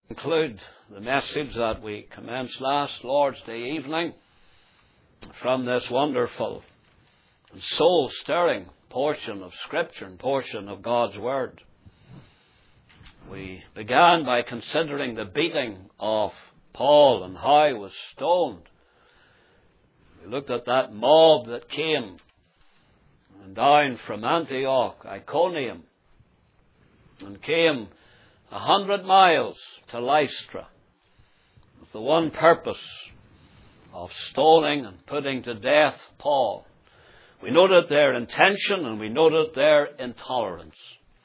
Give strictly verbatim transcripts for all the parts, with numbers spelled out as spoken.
Conclude the message that we commenced last Lord's Day evening from this wonderful and soul-stirring portion of Scripture and portion of God's Word. We began by considering the beating of Paul and how he was stoned. We looked at that mob that came down from Antioch, Iconium, and came a hundred miles to Lystra with the one purpose of stoning and putting to death Paul. We noted their intention and we noted their intolerance.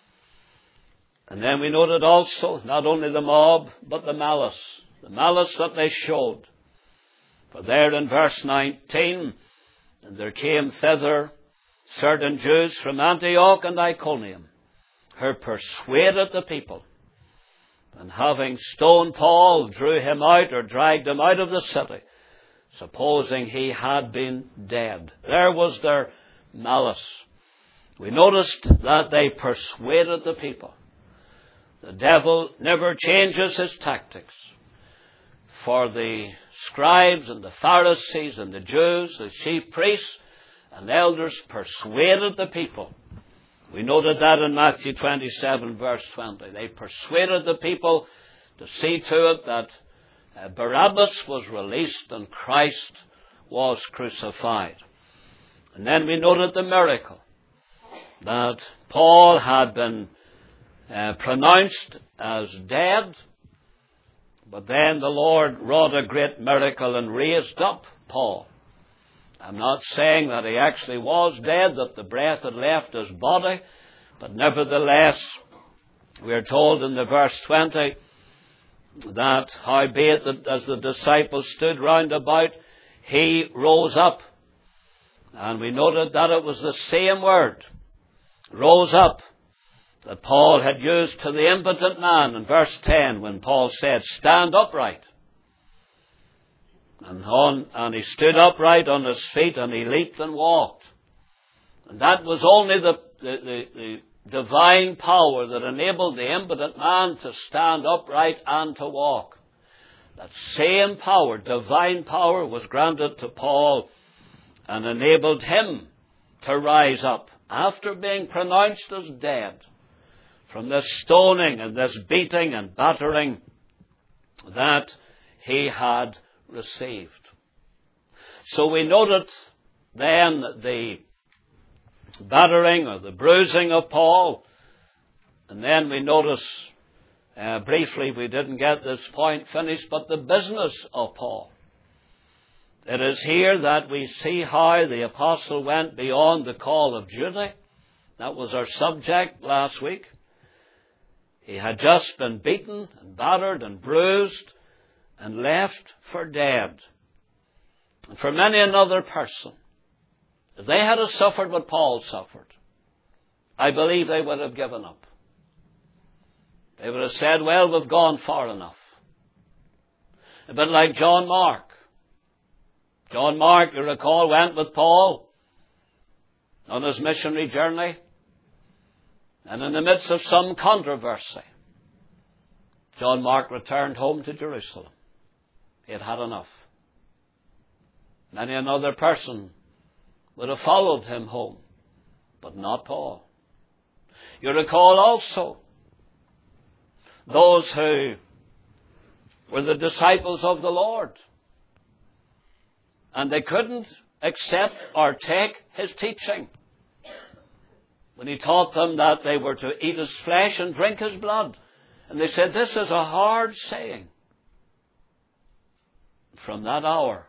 And then we noted also not only the mob, but the malice, the malice that they showed. For there in verse nineteen, and there came thither certain Jews from Antioch and Iconium, who persuaded the people, and having stoned Paul, drew him out or dragged him out of the city, supposing he had been dead. There was their malice. We noticed that they persuaded the people. The devil never changes his tactics. For the scribes and the Pharisees and the Jews, the chief priests and elders persuaded the people. We noted that in Matthew twenty-seven, verse twenty. They persuaded the people to see to it that uh, Barabbas was released and Christ was crucified. And then we noted the miracle that Paul had been uh, pronounced as dead, but then the Lord wrought a great miracle and raised up Paul. I'm not saying that he actually was dead, that the breath had left his body, but nevertheless, we are told in the verse twenty that howbeit that as the disciples stood round about, he rose up. And we noted that it was the same word, rose up, that Paul had used to the impotent man in verse ten when Paul said, stand upright. And, on, and he stood upright on his feet and he leaped and walked. And that was only the, the, the, the divine power that enabled the impotent man to stand upright and to walk. That same power, divine power, was granted to Paul and enabled him to rise up after being pronounced as dead from this stoning and this beating and battering that he had received. So we noted then the battering or the bruising of Paul, and then we notice uh, briefly, we didn't get this point finished, but the business of Paul. It is here that we see how the apostle went beyond the call of duty. That was our subject last week. He had just been beaten and battered and bruised and left for dead. And for many another person, if they had suffered what Paul suffered, I believe they would have given up. They would have said, well, we've gone far enough. A bit like John Mark. John Mark, you recall, went with Paul on his missionary journey. And in the midst of some controversy, John Mark returned home to Jerusalem. He had had enough. Many another person would have followed him home, but not Paul. You recall also those who were the disciples of the Lord, and they couldn't accept or take his teaching when he taught them that they were to eat his flesh and drink his blood. And they said, this is a hard saying. From that hour,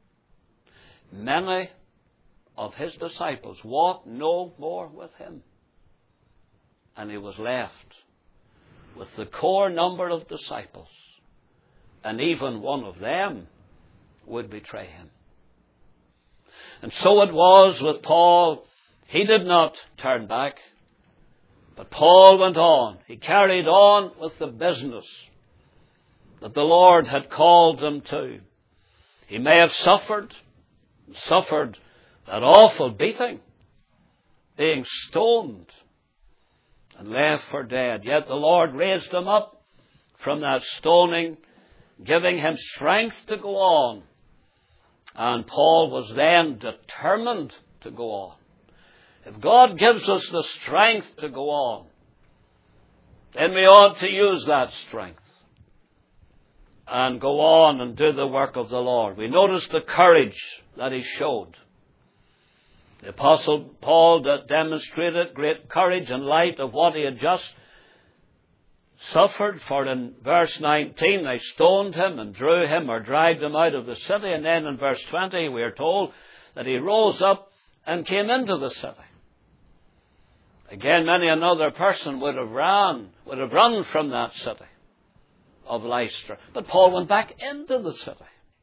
many of his disciples walked no more with him. And he was left with the core number of disciples. And even one of them would betray him. And so it was with Paul. He did not turn back. But Paul went on. He carried on with the business that the Lord had called him to. He may have suffered, suffered that awful beating, being stoned and left for dead. Yet the Lord raised him up from that stoning, giving him strength to go on. And Paul was then determined to go on. If God gives us the strength to go on, then we ought to use that strength and go on and do the work of the Lord. We notice the courage that he showed. The Apostle Paul demonstrated great courage in light of what he had just suffered. For in verse nineteen, they stoned him and drew him or dragged him out of the city. And then in verse twenty, we are told that he rose up and came into the city. Again, many another person would have ran, would have run from that city of Lystra. But Paul went back into the city.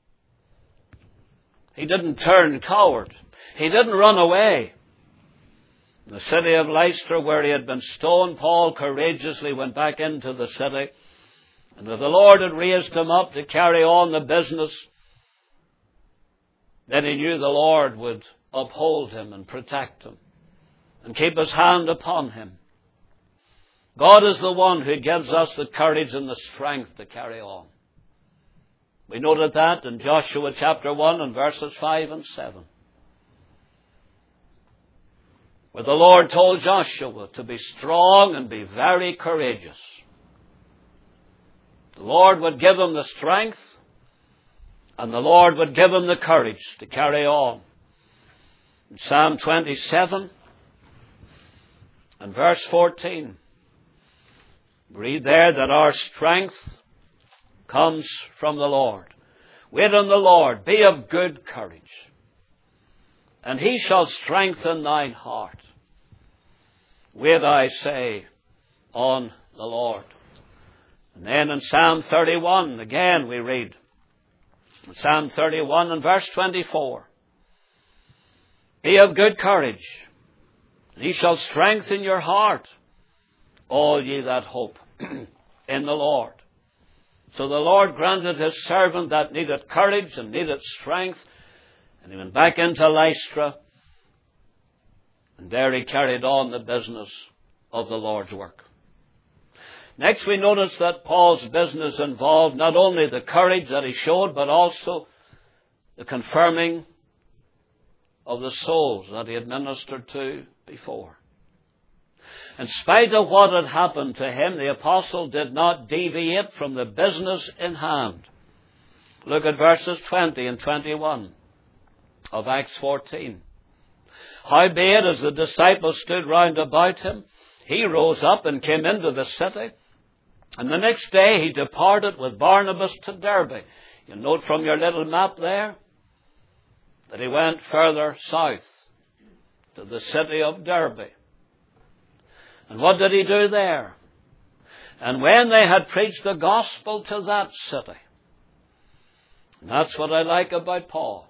He didn't turn coward. He didn't run away. In the city of Lystra, where he had been stoned, Paul courageously went back into the city. And if the Lord had raised him up to carry on the business, then he knew the Lord would uphold him and protect him and keep his hand upon him. God is the one who gives us the courage and the strength to carry on. We noted that in Joshua chapter one and verses five and seven. Where the Lord told Joshua to be strong and be very courageous. The Lord would give him the strength, and the Lord would give him the courage to carry on. In Psalm twenty-seven and verse fourteen, read there that our strength comes from the Lord. Wait on the Lord, be of good courage, and he shall strengthen thine heart. Wait, I say, on the Lord. And then in Psalm thirty-one, again we read, in Psalm thirty-one and verse twenty-four, be of good courage, and he shall strengthen your heart, all ye that hope in the Lord. So the Lord granted his servant that needed courage and needed strength, and he went back into Lystra, and there he carried on the business of the Lord's work. Next we notice that Paul's business involved not only the courage that he showed, but also the confirming of the souls that he had ministered to before. In spite of what had happened to him, the apostle did not deviate from the business in hand. Look at verses twenty and twenty-one of Acts fourteen. Howbeit, as the disciples stood round about him, he rose up and came into the city. And the next day he departed with Barnabas to Derbe. You note from your little map there that he went further south to the city of Derbe. And what did he do there? And when they had preached the gospel to that city, and that's what I like about Paul.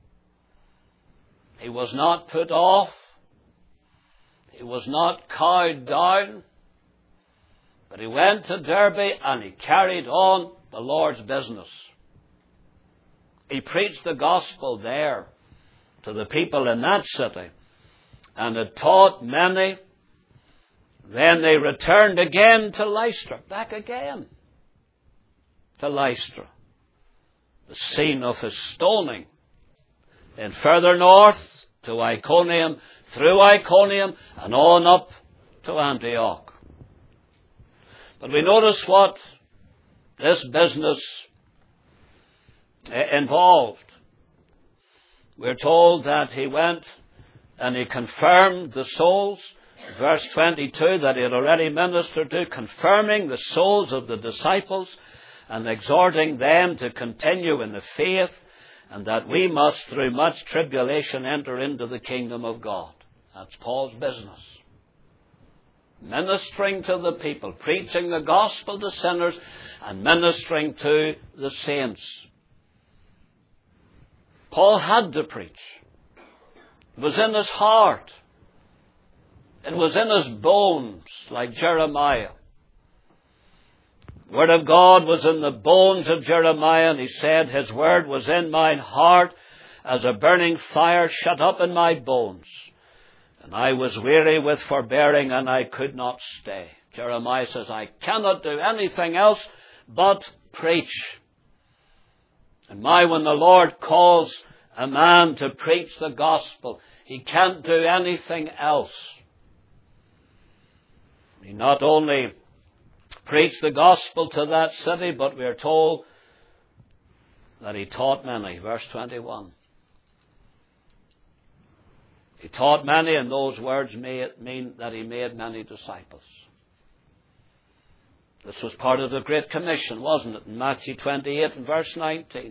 He was not put off. He was not cowed down. But he went to Derbe and he carried on the Lord's business. He preached the gospel there to the people in that city and had taught many. Then they returned again to Lystra, back again to Lystra, the scene of his stoning. Then further north to Iconium, through Iconium, and on up to Antioch. But we notice what this business involved. We're told that he went and he confirmed the souls. Verse twenty-two, that he had already ministered to, confirming the souls of the disciples and exhorting them to continue in the faith, and that we must, through much tribulation, enter into the kingdom of God. That's Paul's business. Ministering to the people, preaching the gospel to sinners, and ministering to the saints. Paul had to preach. It was in his heart. It was in his bones, like Jeremiah. The word of God was in the bones of Jeremiah, and he said, his word was in mine heart as a burning fire shut up in my bones. And I was weary with forbearing, and I could not stay. Jeremiah says, I cannot do anything else but preach. And my, when the Lord calls a man to preach the gospel, he can't do anything else. He not only preached the gospel to that city, but we are told that he taught many. Verse twenty-one. He taught many, and those words mean that he made many disciples. This was part of the Great Commission, wasn't it? In Matthew twenty-eight and verse nineteen.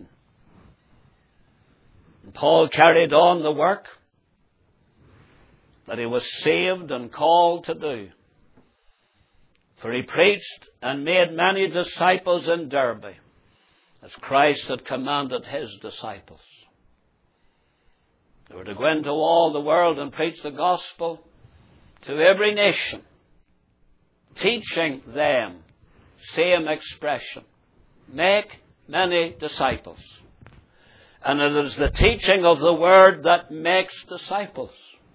And Paul carried on the work that he was saved and called to do. For he preached and made many disciples in Derbe, as Christ had commanded his disciples. They were to go into all the world and preach the gospel to every nation, teaching them, same expression, make many disciples. And it is the teaching of the word that makes disciples.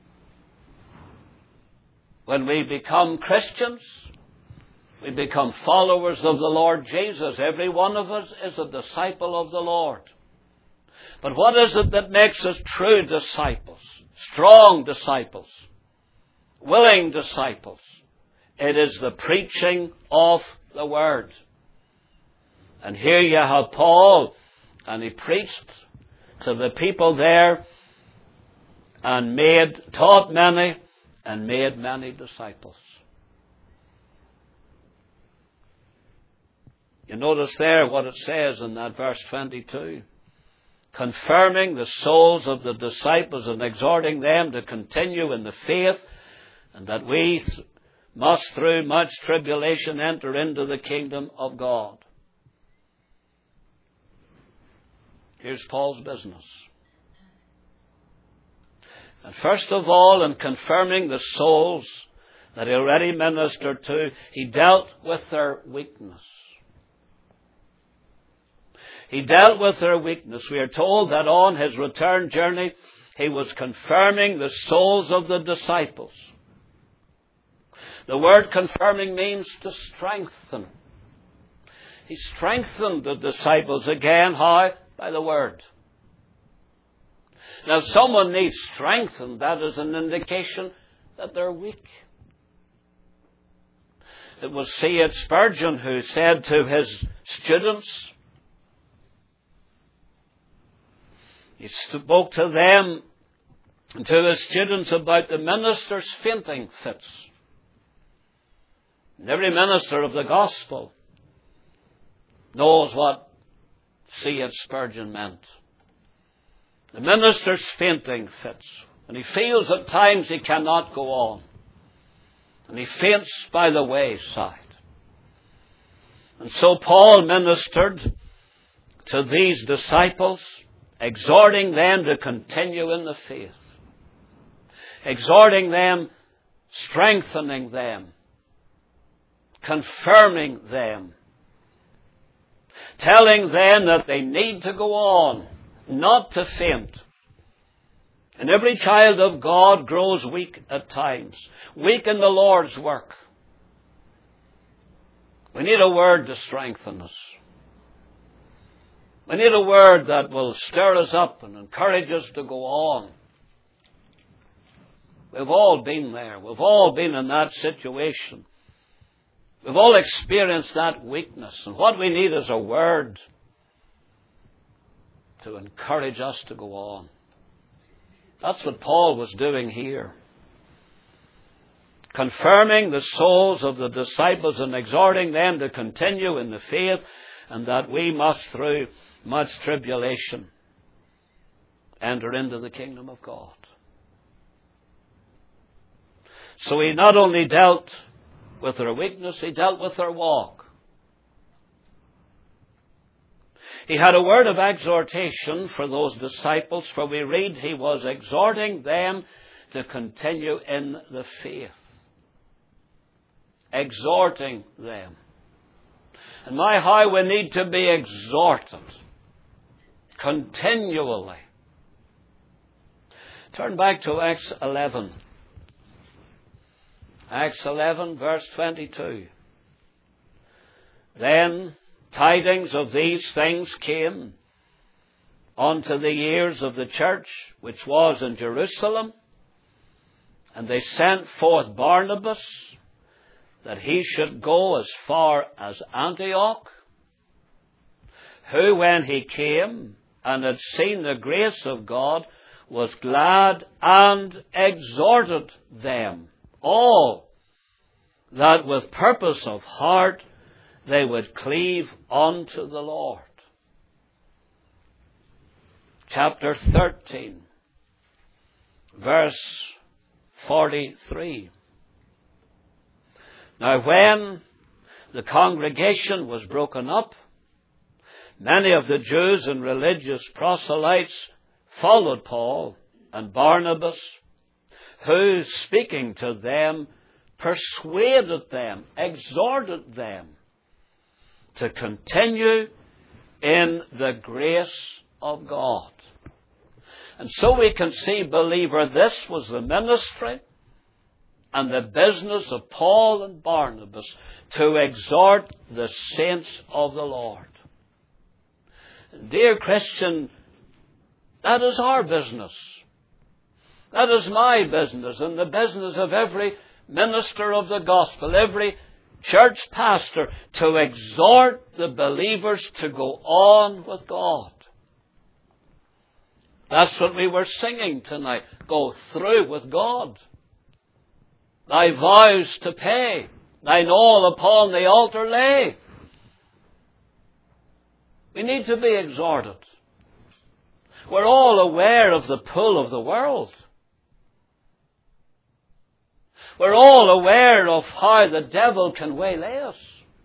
When we become Christians, we become followers of the Lord Jesus. Every one of us is a disciple of the Lord. But what is it that makes us true disciples, strong disciples, willing disciples? It is the preaching of the Word. And here you have Paul, and he preached to the people there and made, taught many and made many disciples. You notice there what it says in that verse twenty-two. Confirming the souls of the disciples and exhorting them to continue in the faith, and that we must through much tribulation enter into the kingdom of God. Here's Paul's business. And first of all, in confirming the souls that he already ministered to, he dealt with their weakness. He dealt with their weakness. We are told that on his return journey, he was confirming the souls of the disciples. The word confirming means to strengthen. He strengthened the disciples again. How? By the word. Now, if someone needs strengthened, that is an indication that they're weak. It was C H Spurgeon who said to his students, he spoke to them and to his students about the minister's fainting fits. And every minister of the gospel knows what C H Spurgeon meant. The minister's fainting fits. And he feels at times he cannot go on. And he faints by the wayside. And so Paul ministered to these disciples, exhorting them to continue in the faith. Exhorting them, strengthening them, confirming them, telling them that they need to go on, not to faint. And every child of God grows weak at times, weak in the Lord's work. We need a word to strengthen us. We need a word that will stir us up and encourage us to go on. We've all been there. We've all been in that situation. We've all experienced that weakness. And what we need is a word to encourage us to go on. That's what Paul was doing here. Confirming the souls of the disciples and exhorting them to continue in the faith, and that we must, through much tribulation, enter into the kingdom of God. So he not only dealt with their weakness, he dealt with their walk. He had a word of exhortation for those disciples, for we read he was exhorting them to continue in the faith. Exhorting them. And my, how we need to be exhorted continually. Turn back to Acts eleven. Acts eleven, verse twenty-two. Then tidings of these things came unto the ears of the church which was in Jerusalem, and they sent forth Barnabas, that he should go as far as Antioch, who, when he came and had seen the grace of God, was glad and exhorted them all, that with purpose of heart they would cleave unto the Lord. Chapter thirteen, verse forty-three. Now when the congregation was broken up, many of the Jews and religious proselytes followed Paul and Barnabas, who, speaking to them, persuaded them, exhorted them to continue in the grace of God. And so we can see, believer, this was the ministry and the business of Paul and Barnabas, to exhort the saints of the Lord. Dear Christian, that is our business. That is my business and the business of every minister of the gospel, every church pastor, to exhort the believers to go on with God. That's what we were singing tonight. Go through with God. Thy vows to pay, thine all upon the altar lay. We need to be exhorted. We're all aware of the pull of the world. We're all aware of how the devil can waylay us.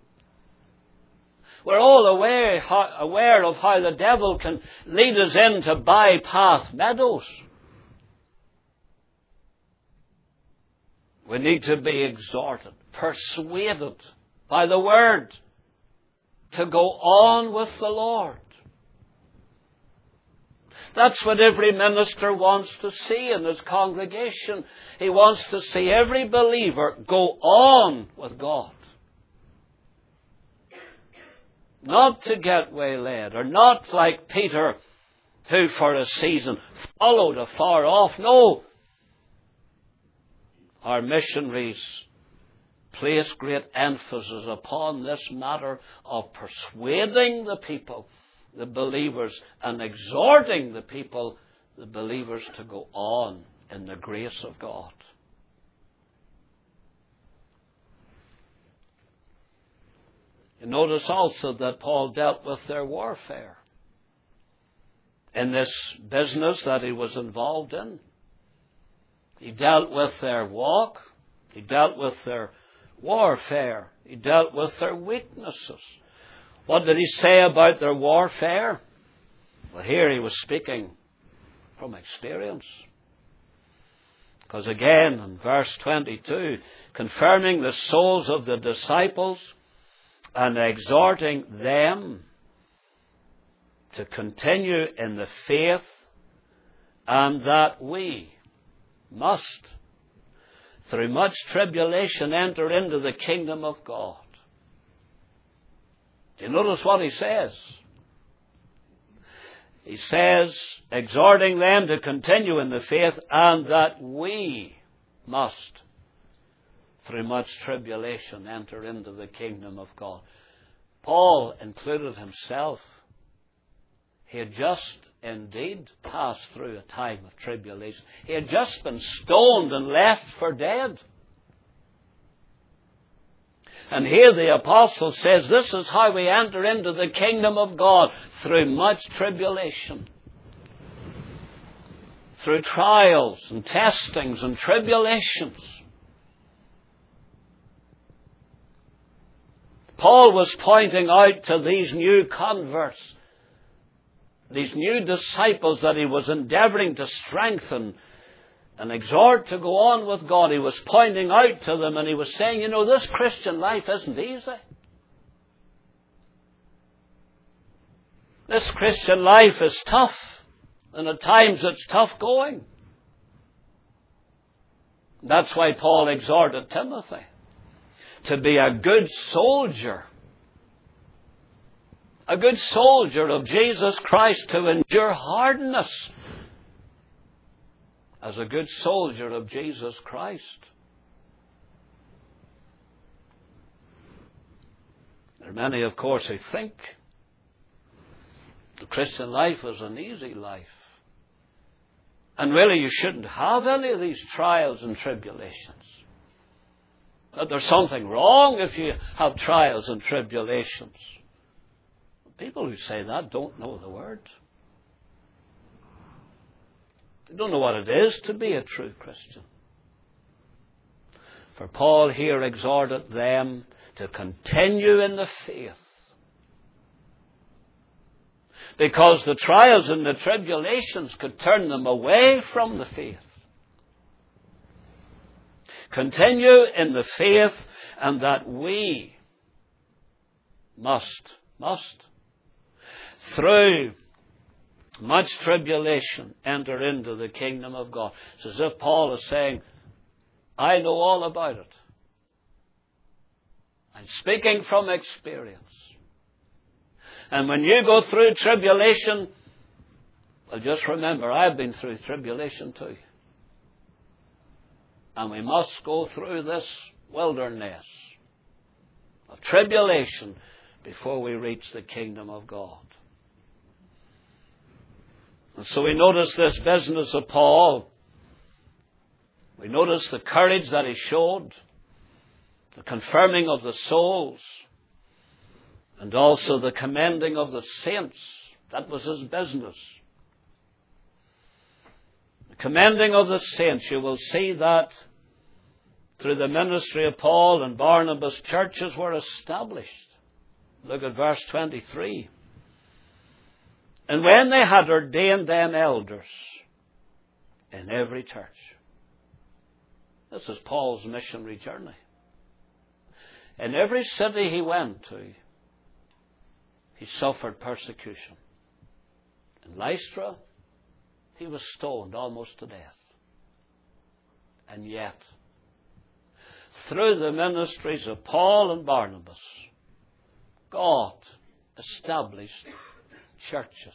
We're all aware, how, aware of how the devil can lead us into bypath meadows. We need to be exhorted, persuaded by the Word to go on with the Lord. That's what every minister wants to see in his congregation. He wants to see every believer go on with God. Not to get waylaid, or not like Peter, who for a season followed afar off. No. Our missionaries place great emphasis upon this matter of persuading the people, the believers, and exhorting the people, the believers, to go on in the grace of God. You notice also that Paul dealt with their warfare in this business that he was involved in. He dealt with their walk. He dealt with their warfare. He dealt with their weaknesses. What did he say about their warfare? Well, here he was speaking from experience. Because again, in verse twenty-two, confirming the souls of the disciples and exhorting them to continue in the faith, and that we must, through much tribulation, enter into the kingdom of God. Do you notice what he says? He says, exhorting them to continue in the faith, and that we must, through much tribulation, enter into the kingdom of God. Paul included himself. He had just indeed passed through a time of tribulation. He had just been stoned and left for dead. And here the apostle says, this is how we enter into the kingdom of God, through much tribulation. Through trials and testings and tribulations. Paul was pointing out to these new converts, these new disciples that he was endeavoring to strengthen and exhort to go on with God. He was pointing out to them, and he was saying, you know, this Christian life isn't easy. This Christian life is tough, and at times it's tough going. That's why Paul exhorted Timothy to be a good soldier a good soldier of Jesus Christ, to endure hardness as a good soldier of Jesus Christ. There are many, of course, who think the Christian life is an easy life. And really you shouldn't have any of these trials and tribulations. That there's something wrong if you have trials and tribulations. People who say that don't know the Word. They don't know what it is to be a true Christian. For Paul here exhorted them to continue in the faith. Because the trials and the tribulations could turn them away from the faith. Continue in the faith, and that we must, must, through much tribulation, enter into the kingdom of God. It's as if Paul is saying, I know all about it. I'm speaking from experience. And when you go through tribulation, well, just remember, I've been through tribulation too. And we must go through this wilderness of tribulation before we reach the kingdom of God. And so we notice this business of Paul. We notice the courage that he showed, the confirming of the souls, and also the commending of the saints. That was his business. The commending of the saints, you will see that through the ministry of Paul and Barnabas, churches were established. Look at verse twenty-three. And when they had ordained them elders in every church. This is Paul's missionary journey. In every city he went to, he suffered persecution. In Lystra, he was stoned almost to death. And yet, through the ministries of Paul and Barnabas, God established churches.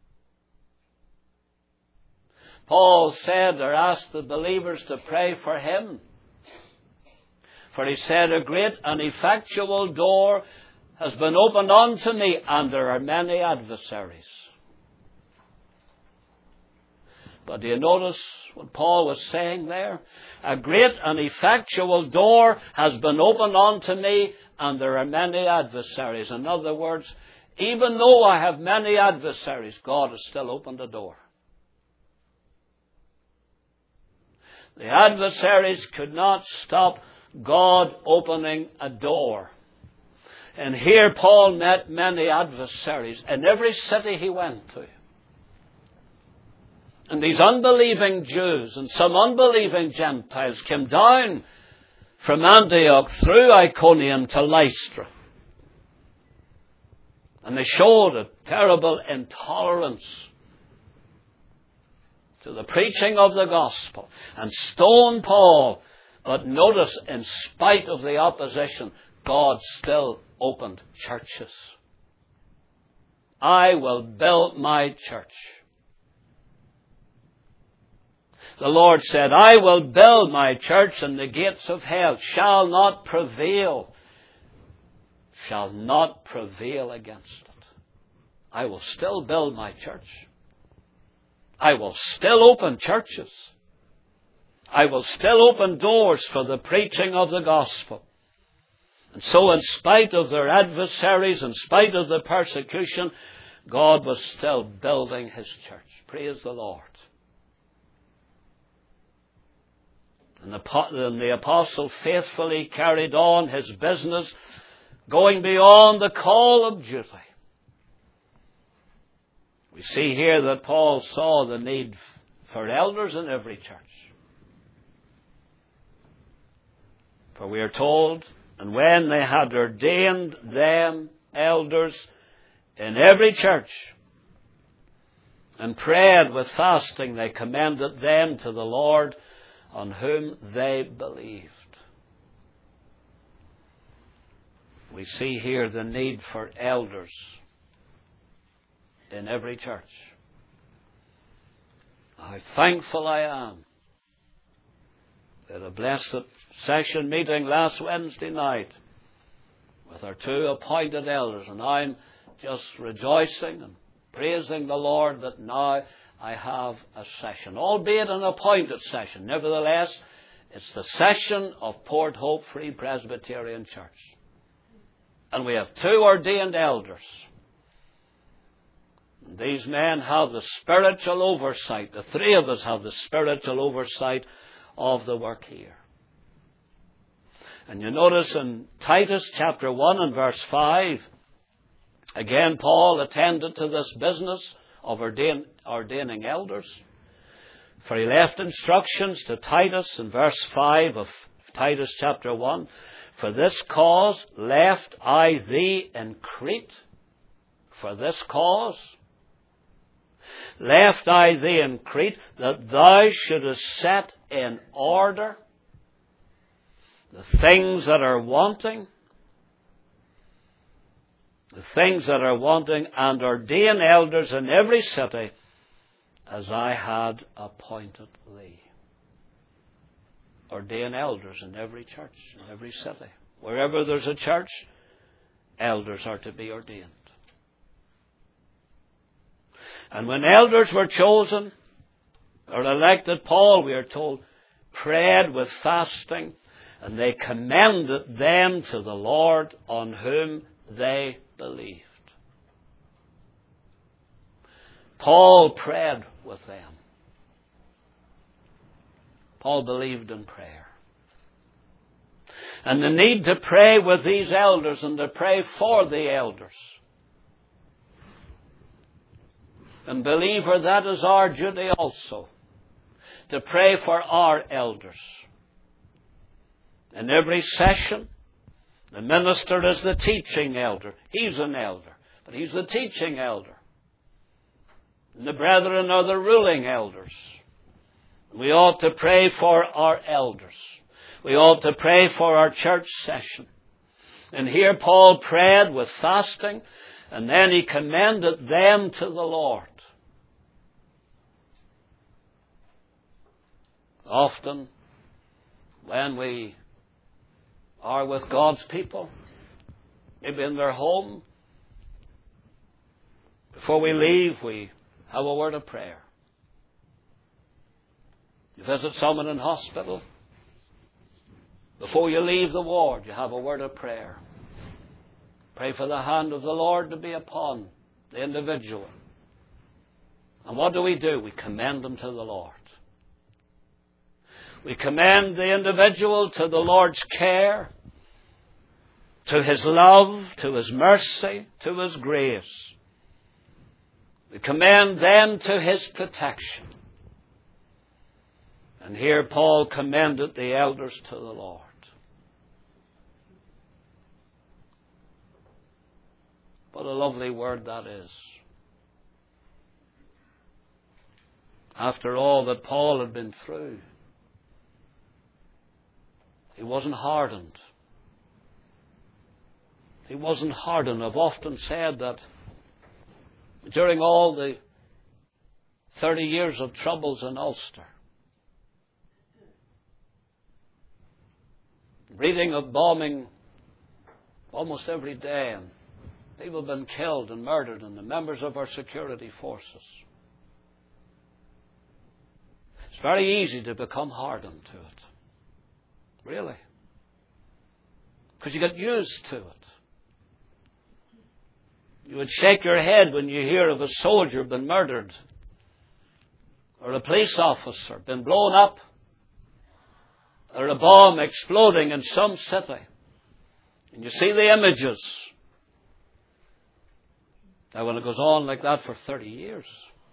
Paul said or asked the believers to pray for him. For he said, a great and effectual door has been opened unto me, and there are many adversaries. But do you notice what Paul was saying there? A great and effectual door has been opened unto me, and there are many adversaries. In other words, even though I have many adversaries, God has still opened a door. The adversaries could not stop God opening a door. And here Paul met many adversaries in every city he went to. And these unbelieving Jews and some unbelieving Gentiles came down from Antioch through Iconium to Lystra. And they showed a terrible intolerance to the preaching of the gospel and stoned Paul. But notice, in spite of the opposition, God still opened churches. I will build my church. The Lord said, I will build my church, and the gates of hell shall not prevail. Shall not prevail against it. I will still build my church. I will still open churches. I will still open doors for the preaching of the gospel. And so in spite of their adversaries, in spite of the persecution, God was still building his church. Praise the Lord. And the apostle faithfully carried on his business, going beyond the call of duty. We see here that Paul saw the need for elders in every church. For we are told, and when they had ordained them elders in every church, and prayed with fasting, they commended them to the Lord, on whom they believed. We see here the need for elders in every church. How thankful I am. We had a blessed session meeting last Wednesday night with our two appointed elders, and I'm just rejoicing and praising the Lord that now I have a session, albeit an appointed session. Nevertheless, it's the session of Port Hope Free Presbyterian Church. And we have two ordained elders. These men have the spiritual oversight. The three of us have the spiritual oversight of the work here. And you notice in Titus chapter one and verse five, again Paul attended to this business of ordain, ordaining elders. For he left instructions to Titus in verse five of Titus chapter one. For this cause left I thee in Crete. For this cause left I thee in Crete, that thou shouldest set in order the things that are wanting, the things that are wanting, and ordain elders in every city, as I had appointed thee. Ordain elders in every church, in every city. Wherever there's a church, elders are to be ordained. And when elders were chosen or elected, Paul, we are told, prayed with fasting, and they commended them to the Lord on whom they believed. Paul prayed with them. Paul believed in prayer. And the need to pray with these elders and to pray for the elders. And believer, that is our duty also, to pray for our elders. In every session, the minister is the teaching elder. He's an elder, but he's the teaching elder. And the brethren are the ruling elders. We ought to pray for our elders. We ought to pray for our church session. And here Paul prayed with fasting, and then he commended them to the Lord. Often, when we are with God's people, maybe in their home, before we leave, we have a word of prayer. You visit someone in hospital, before you leave the ward, you have a word of prayer. Pray for the hand of the Lord to be upon the individual. And what do we do? We commend them to the Lord. We commend the individual to the Lord's care, to His love, to His mercy, to His grace. We commend them to His protection. And here Paul commended the elders to the Lord. What a lovely word that is. After all that Paul had been through, he wasn't hardened. He wasn't hardened. I've often said that during all the thirty years of troubles in Ulster, reading of bombing almost every day, and people have been killed and murdered, and the members of our security forces. It's very easy to become hardened to it. Really. Because you get used to it. You would shake your head when you hear of a soldier been murdered, or a police officer been blown up, or a bomb exploding in some city. And you see the images. Now, when it goes on like that for thirty years,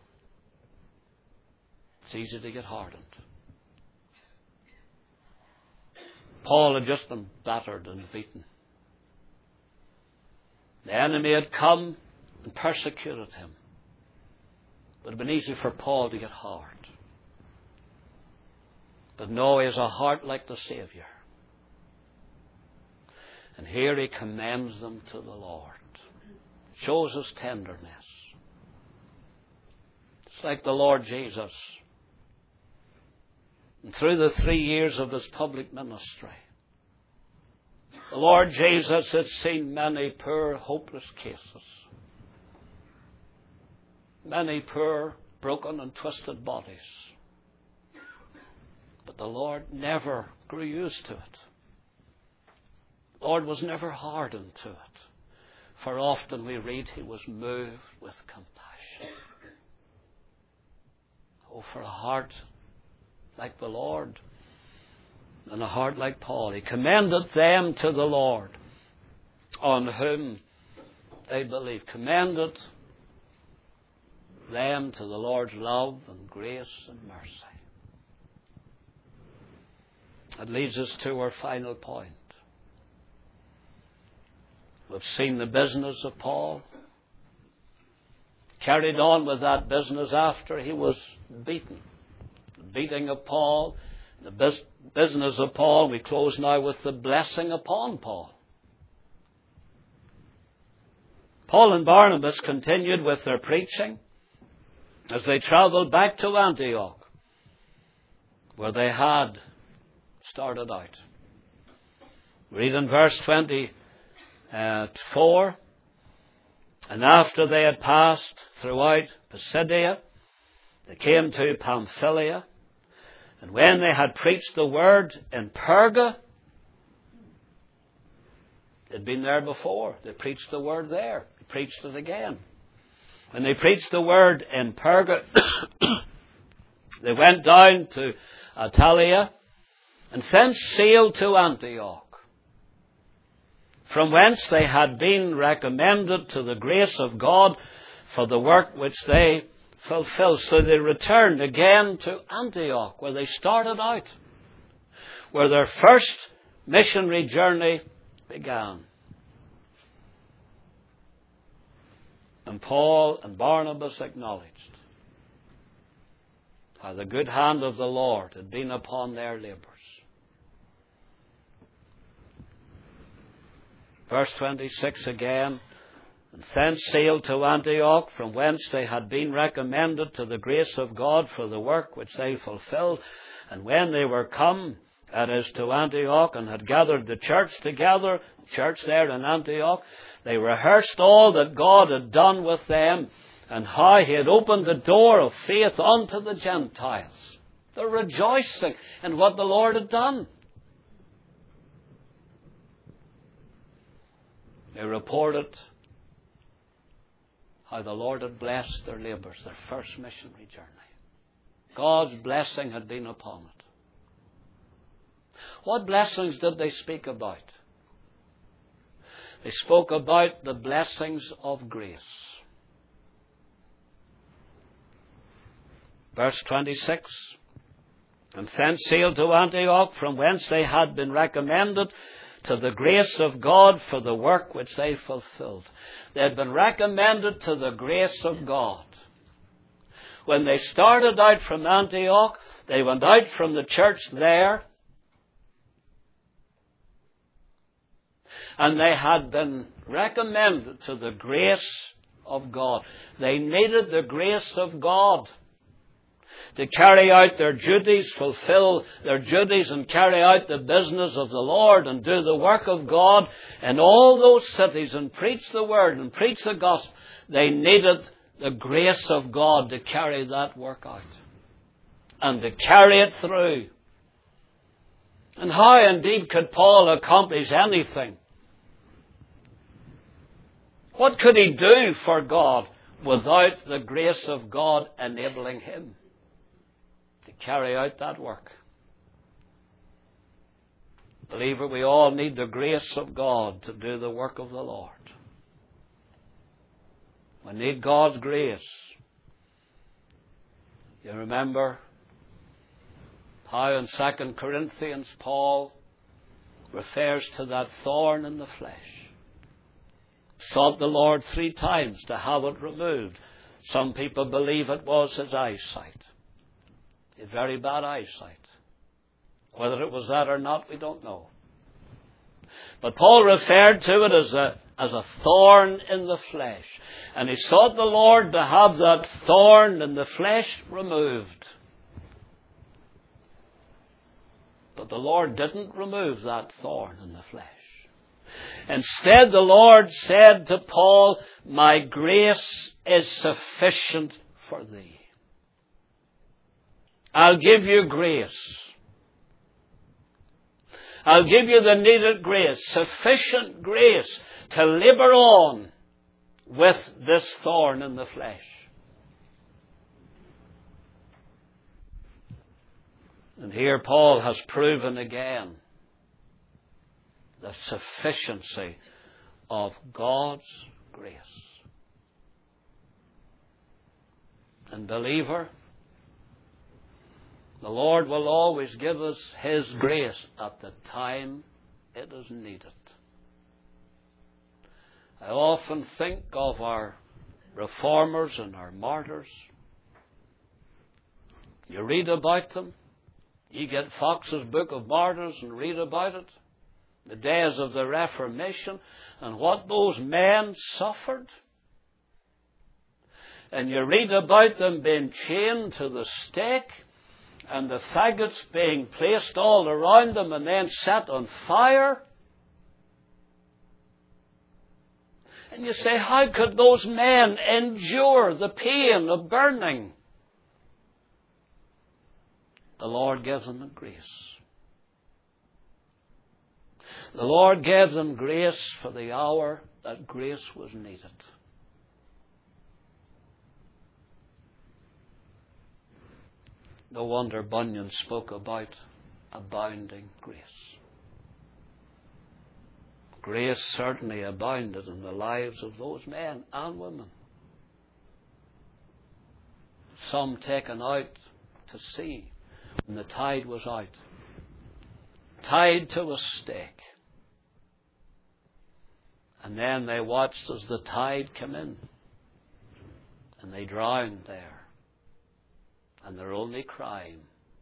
it's easy to get hardened. Paul had just been battered and beaten. The enemy had come and persecuted him. It would have been easy for Paul to get hard. But no, he has a heart like the Saviour. And here he commends them to the Lord. Shows his tenderness. It's like the Lord Jesus. And through the three years of his public ministry, the Lord Jesus had seen many poor, hopeless cases. Many poor, broken and twisted bodies. But the Lord never grew used to it. The Lord was never hardened to it. For often we read he was moved with compassion. Oh, for a heart like the Lord and a heart like Paul. He commended them to the Lord on whom they believed. Commended them to the Lord's love and grace and mercy. That leads us to our final point. We've seen the business of Paul. Carried on with that business after he was beaten. The beating of Paul, the bus- business of Paul. We close now with the blessing upon Paul. Paul and Barnabas continued with their preaching as they travelled back to Antioch, where they had started out. Read in verse twenty-four. And after they had passed throughout Pisidia, they came to Pamphylia. And when they had preached the word in Perga, they'd been there before. They preached the word there. They preached it again. When they preached the word in Perga, they went down to Attalia and thence sailed to Antioch, from whence they had been recommended to the grace of God for the work which they fulfilled. So they returned again to Antioch, where they started out, where their first missionary journey began. And Paul and Barnabas acknowledged how the good hand of the Lord had been upon their labours. Verse twenty-six again. And thence sailed to Antioch, from whence they had been recommended to the grace of God for the work which they fulfilled. And when they were come, that is, to Antioch, and had gathered the church together, church there in Antioch, they rehearsed all that God had done with them, and how he had opened the door of faith unto the Gentiles. They're rejoicing in what the Lord had done. They reported how the Lord had blessed their labours, their first missionary journey. God's blessing had been upon it. What blessings did they speak about? They spoke about the blessings of grace. Verse twenty-six. And thence sailed to Antioch, from whence they had been recommended to the grace of God for the work which they fulfilled. They had been recommended to the grace of God. When they started out from Antioch, they went out from the church there, and they had been recommended to the grace of God. They needed the grace of God to carry out their duties, fulfill their duties, and carry out the business of the Lord and do the work of God in all those cities and preach the word and preach the gospel. They needed the grace of God to carry that work out and to carry it through. And how indeed could Paul accomplish anything? What could he do for God without the grace of God enabling him to carry out that work? Believer, we all need the grace of God to do the work of the Lord. We need God's grace. You remember how in Second Corinthians Paul refers to that thorn in the flesh. Sought the Lord three times to have it removed. Some people believe it was his eyesight. He had very bad eyesight. Whether it was that or not, we don't know. But Paul referred to it as a as a thorn in the flesh. And he sought the Lord to have that thorn in the flesh removed. But the Lord didn't remove that thorn in the flesh. Instead, the Lord said to Paul, my grace is sufficient for thee. I'll give you grace. I'll give you the needed grace, sufficient grace to labour on with this thorn in the flesh. And here Paul has proven again the sufficiency of God's grace. And believer, the Lord will always give us His grace at the time it is needed. I often think of our reformers and our martyrs. You read about them. You get Fox's Book of Martyrs and read about it. The days of the Reformation and what those men suffered. And you read about them being chained to the stake and the faggots being placed all around them and then set on fire. And you say, how could those men endure the pain of burning? The Lord gave them grace. The Lord gave them grace for the hour that grace was needed. No wonder Bunyan spoke about abounding grace. Grace certainly abounded in the lives of those men and women. Some taken out to sea when the tide was out, tied to a stake. And then they watched as the tide came in, and they drowned there. And their only crime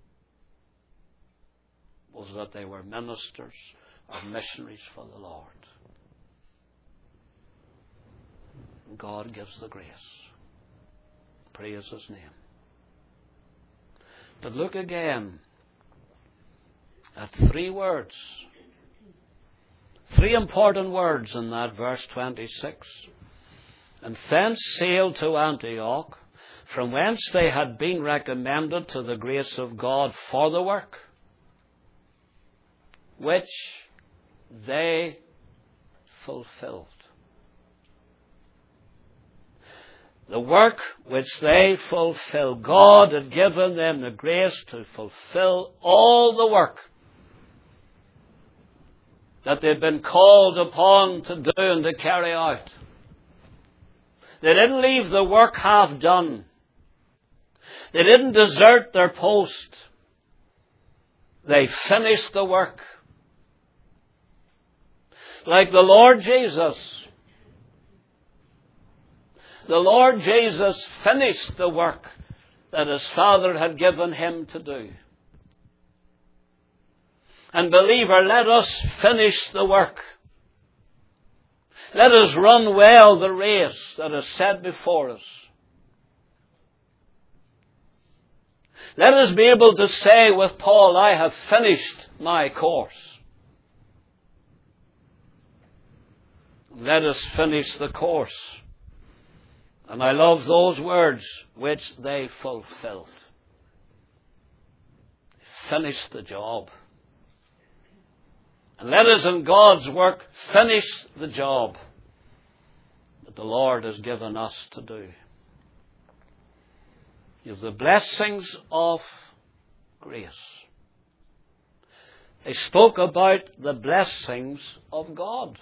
was that they were ministers or missionaries for the Lord. And God gives the grace. Praise His name. But look again at three words. Three important words in that verse twenty-six. And thence sailed to Antioch, from whence they had been recommended to the grace of God for the work, which they fulfilled. The work which they fulfilled. God had given them the grace to fulfill all the work that they'd been called upon to do and to carry out. They didn't leave the work half done. They didn't desert their post. They finished the work. Like the Lord Jesus. The Lord Jesus finished the work that His Father had given Him to do. And believer, let us finish the work. Let us run well the race that is set before us. Let us be able to say with Paul, I have finished my course. Let us finish the course. And I love those words, which they fulfilled. Finish the job. And let us in God's work finish the job that the Lord has given us to do. You have the blessings of grace. They spoke about the blessings of God.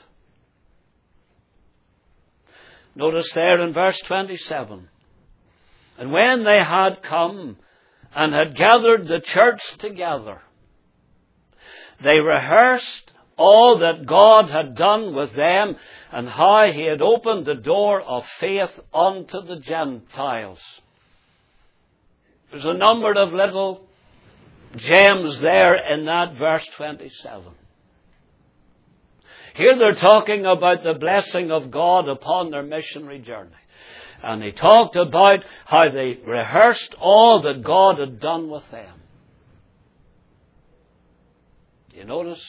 Notice there in verse twenty-seven. And when they had come and had gathered the church together, they rehearsed all that God had done with them and how He had opened the door of faith unto the Gentiles. There's a number of little gems there in that verse twenty-seven. Here they're talking about the blessing of God upon their missionary journey. And he talked about how they rehearsed all that God had done with them. You notice?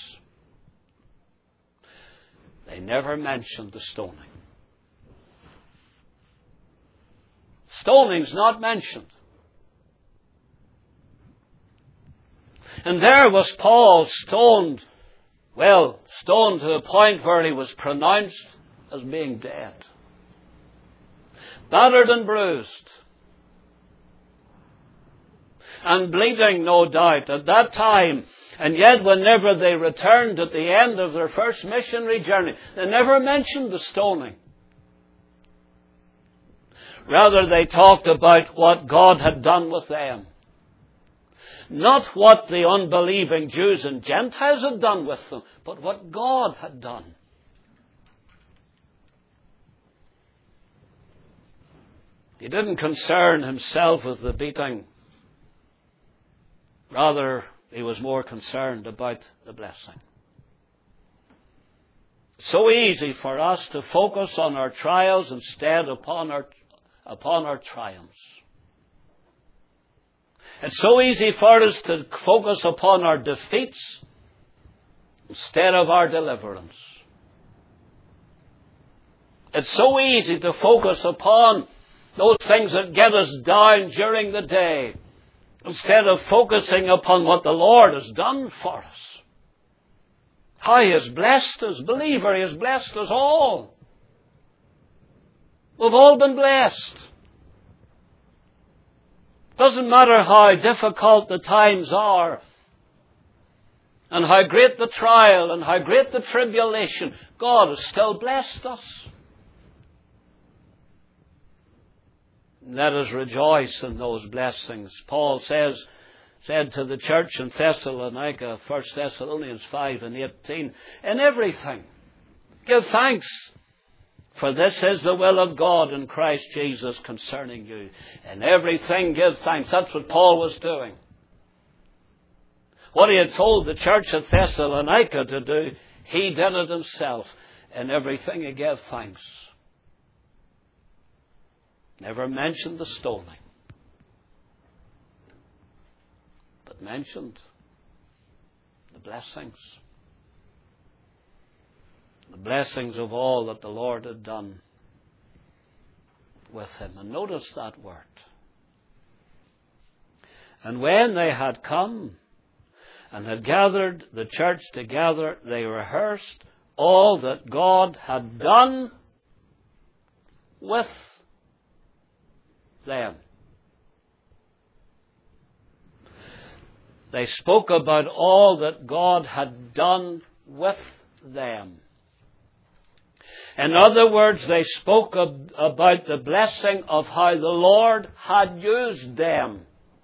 They never mentioned the stoning. Stoning's not mentioned. And there was Paul stoned, well, stoned to the point where he was pronounced as being dead. Battered and bruised. And bleeding, no doubt, at that time. And yet, whenever they returned at the end of their first missionary journey, they never mentioned the stoning. Rather, they talked about what God had done with them. Not what the unbelieving Jews and Gentiles had done with them, but what God had done. He didn't concern himself with the beating. Rather, he was more concerned about the blessing. So easy for us to focus on our trials instead upon our, upon our triumphs. It's so easy for us to focus upon our defeats instead of our deliverance. It's so easy to focus upon those things that get us down during the day instead of focusing upon what the Lord has done for us. How He has blessed us. Believer, He has blessed us all. We've all been blessed. Doesn't matter how difficult the times are and how great the trial and how great the tribulation, God has still blessed us. Let us rejoice in those blessings. Paul says, said to the church in Thessalonica, First Thessalonians five and eighteen, in everything, give thanks, for this is the will of God in Christ Jesus concerning you. In everything, give thanks. That's what Paul was doing. What he had told the church at Thessalonica to do, he did it himself. In everything, he gave thanks. Never mentioned the stoning, but mentioned the blessings. The blessings of all that the Lord had done with him. And notice that word. And when they had come and had gathered the church together, they rehearsed all that God had done with them. They spoke about all that God had done with them. In other words, they spoke of, about the blessing of how the Lord had used them.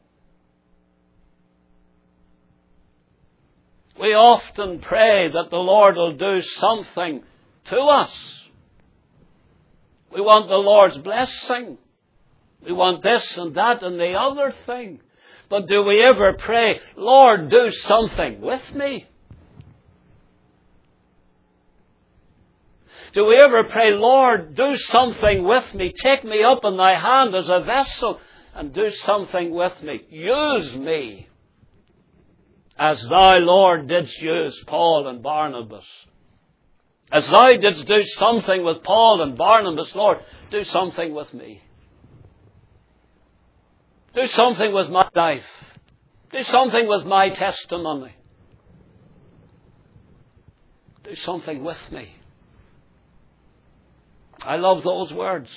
We often pray that the Lord will do something to us. We want the Lord's blessing. We want this and that and the other thing. But do we ever pray, Lord, do something with me? Do we ever pray, Lord, do something with me. Take me up in thy hand as a vessel and do something with me. Use me as thou, Lord, didst use Paul and Barnabas. As thou didst do something with Paul and Barnabas, Lord, do something with me. Do something with my life. Do something with my testimony. Do something with me. I love those words.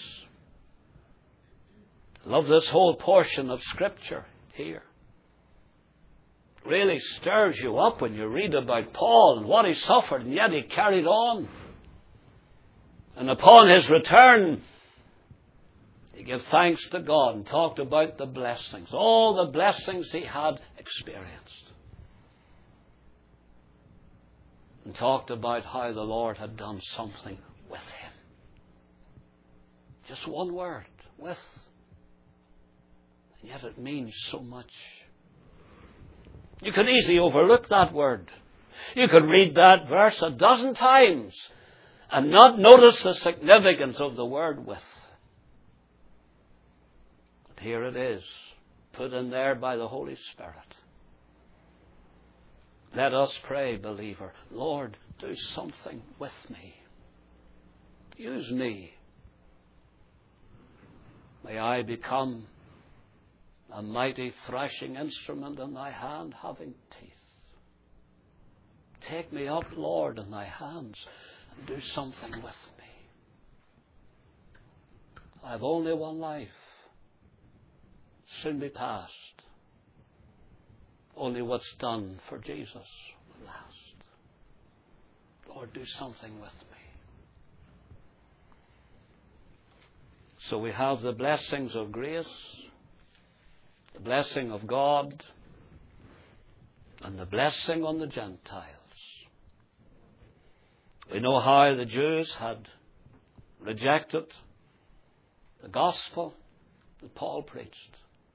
I love this whole portion of Scripture here. It really stirs you up when you read about Paul and what he suffered, and yet he carried on. And upon his return, he gave thanks to God and talked about the blessings, all the blessings he had experienced. And talked about how the Lord had done something with him. Just one word, with. And yet it means so much. You could easily overlook that word. You could read that verse a dozen times and not notice the significance of the word with. But here it is, put in there by the Holy Spirit. Let us pray, believer. Lord, do something with me. Use me. May I become a mighty threshing instrument in thy hand, having teeth. Take me up, Lord, in thy hands and do something with me. I have only one life. Soon be past. Only what's done for Jesus will last. Lord, do something with me. So we have the blessings of grace, the blessing of God, and the blessing on the Gentiles. We know how the Jews had rejected the gospel that Paul preached,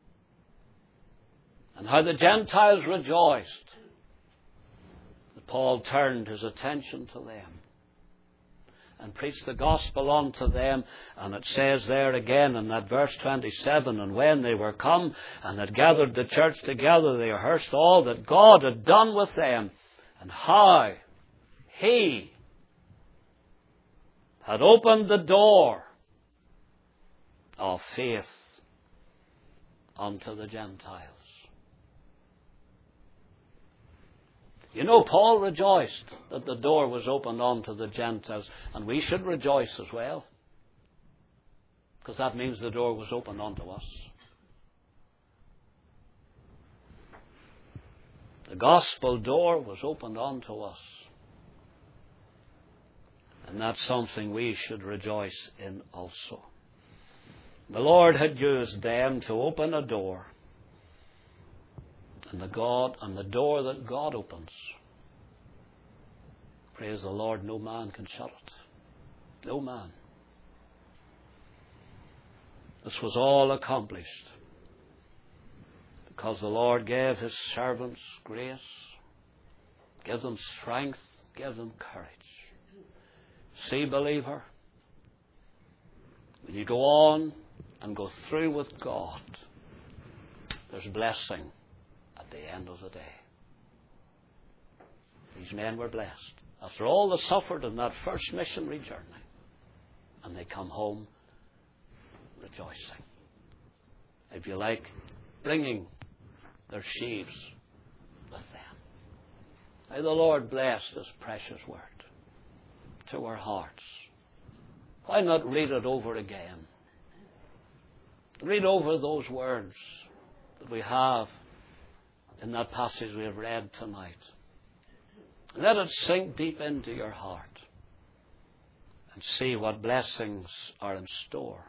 and how the Gentiles rejoiced that Paul turned his attention to them and preached the gospel unto them. And it says there again in that verse twenty-seven, and when they were come and had gathered the church together, they rehearsed all that God had done with them, and how He had opened the door of faith unto the Gentiles. You know, Paul rejoiced that the door was opened unto the Gentiles, and we should rejoice as well, because that means the door was opened unto us. The gospel door was opened unto us, and that's something we should rejoice in also. The Lord had used them to open a door, and the God and the door that God opens, praise the Lord, no man can shut it. No man. This was all accomplished because the Lord gave His servants grace, gave them strength, gave them courage. See, believer, when you go on and go through with God, there's blessing at the end of the day. These men were blessed after all they suffered in that first missionary journey, and they come home rejoicing. If you like, bringing their sheaves with them. May the Lord bless this precious word to our hearts. Why not read it over again? Read over those words that we have in that passage we have read tonight. Let it sink deep into your heart and see what blessings are in store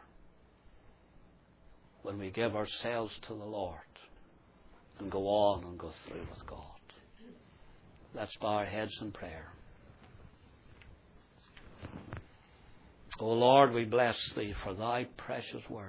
when we give ourselves to the Lord and go on and go through with God. Let's bow our heads in prayer. O Lord, we bless Thee for Thy precious word.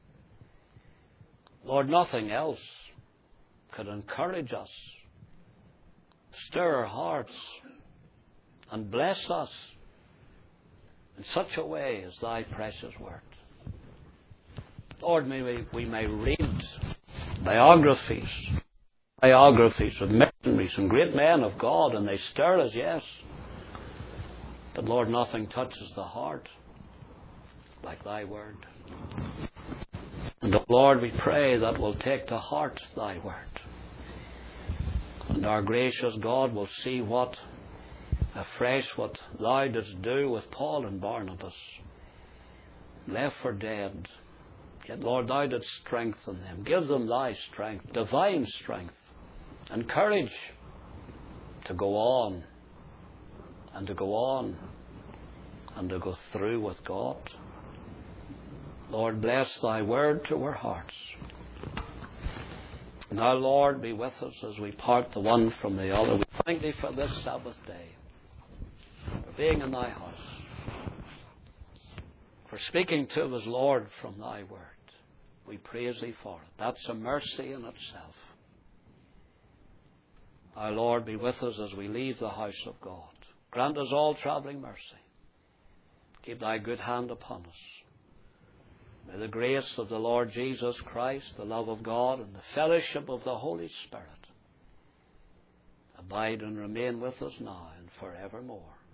Lord, nothing else could encourage us, stir our hearts, and bless us in such a way as Thy precious word. Lord, may we, we may read biographies, biographies of missionaries and great men of God, and they stir us, yes. But Lord, nothing touches the heart like Thy word. And oh Lord, we pray that we'll take to heart Thy word. And our gracious God will see what afresh what Thou didst do with Paul and Barnabas, left for dead. Yet, Lord, Thou didst strengthen them. Give them Thy strength, divine strength, and courage to go on, and to go on, and to go through with God. Lord, bless Thy word to our hearts. Now, Lord, be with us as we part the one from the other. We thank Thee for this Sabbath day, for being in Thy house, for speaking to us, Lord, from Thy word. We praise Thee for it. That's a mercy in itself. Our Lord, be with us as we leave the house of God. Grant us all travelling mercy. Keep thy good hand upon us. May the grace of the Lord Jesus Christ, the love of God, and the fellowship of the Holy Spirit abide and remain with us now and forevermore.